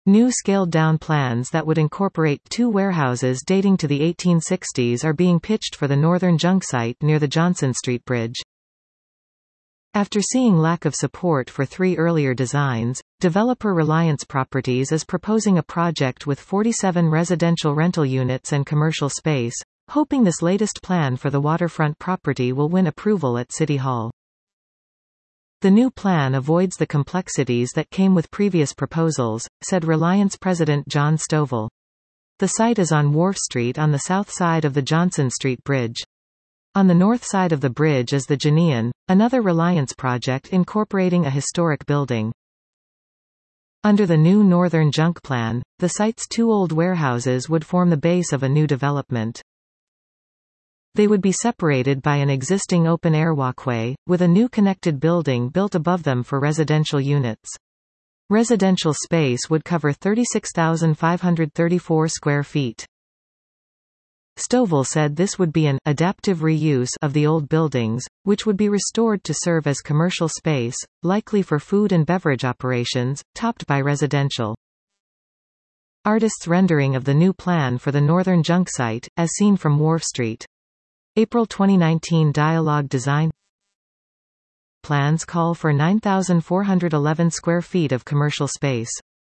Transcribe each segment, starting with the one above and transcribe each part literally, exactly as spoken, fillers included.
New scaled-down plans that would incorporate two warehouses dating to the eighteen sixties are being pitched for the northern junk site near the Johnson Street Bridge. After seeing lack of support for three earlier designs, developer Reliance Properties is proposing a project with forty-seven residential rental units and commercial space, hoping this latest plan for the waterfront property will win approval at City Hall. The new plan avoids the complexities that came with previous proposals, said Reliance President John Stovall. The site is on Wharf Street on the south side of the Johnson Street Bridge. On the north side of the bridge is the Genean, another Reliance project incorporating a historic building. Under the new Northern Junk Plan, the site's two old warehouses would form the base of a new development. They would be separated by an existing open-air walkway, with a new connected building built above them for residential units. Residential space would cover thirty-six thousand five hundred thirty-four square feet. Stovall said this would be an adaptive reuse of the old buildings, which would be restored to serve as commercial space, likely for food and beverage operations, topped by residential. Artists' rendering of the new plan for the Northern Junk site, as seen from Wharf Street. April twenty nineteen Dialogue Design. Plans call for nine thousand four hundred eleven square feet of commercial space.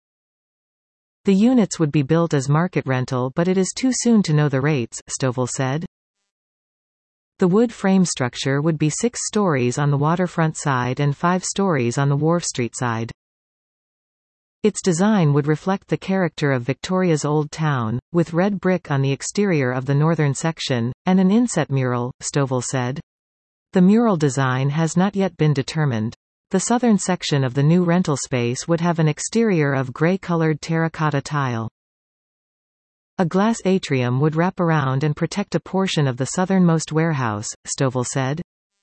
The units would be built as market rental, but it is too soon to know the rates, Stovall said. The wood frame structure would be six stories on the waterfront side and five stories on the Wharf Street side. Its design would reflect the character of Victoria's Old Town, with red brick on the exterior of the northern section, and an inset mural, Stovall said. The mural design has not yet been determined. The southern section of the new rental space would have an exterior of gray-colored terracotta tile. A glass atrium would wrap around and protect a portion of the southernmost warehouse, Stovall said.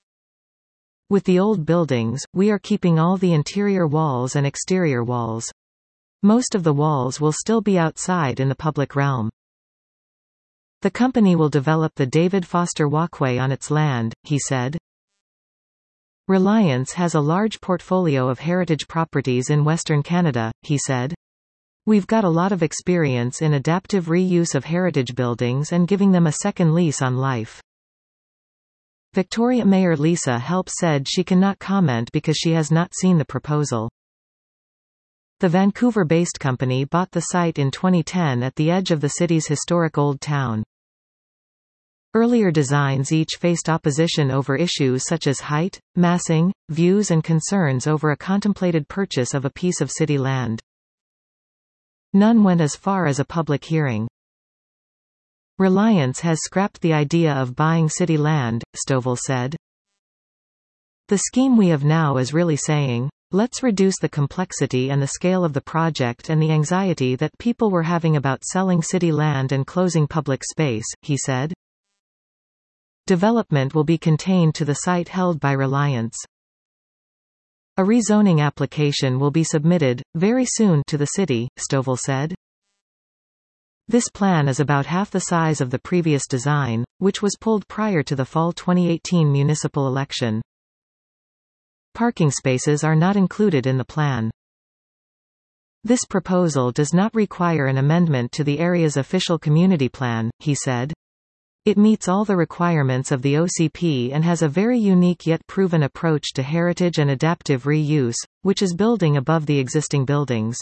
With the old buildings, we are keeping all the interior walls and exterior walls. Most of the walls will still be outside in the public realm. The company will develop the David Foster Walkway on its land, he said. Reliance has a large portfolio of heritage properties in Western Canada, he said. We've got a lot of experience in adaptive reuse of heritage buildings and giving them a second lease on life. Victoria Mayor Lisa Helps said she cannot comment because she has not seen the proposal. The Vancouver-based company bought the site in twenty ten at the edge of the city's historic Old Town. Earlier designs each faced opposition over issues such as height, massing, views and concerns over a contemplated purchase of a piece of city land. None went as far as a public hearing. Reliance has scrapped the idea of buying city land, Stovall said. The scheme we have now is really saying, let's reduce the complexity and the scale of the project and the anxiety that people were having about selling city land and closing public space, he said. Development will be contained to the site held by Reliance. A rezoning application will be submitted, very soon, to the city, Stovall said. This plan is about half the size of the previous design, which was pulled prior to the fall twenty eighteen municipal election. Parking spaces are not included in the plan. This proposal does not require an amendment to the area's official community plan, he said. It meets all the requirements of the O C P and has a very unique yet proven approach to heritage and adaptive reuse, which is building above the existing buildings.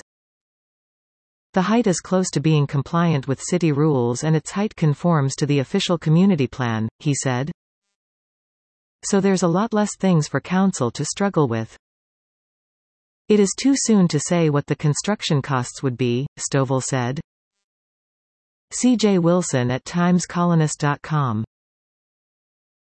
The height is close to being compliant with city rules and its height conforms to the official community plan, he said. So there's a lot less things for council to struggle with. It is too soon to say what the construction costs would be, Stovall said. C J Wilson at times colonist dot com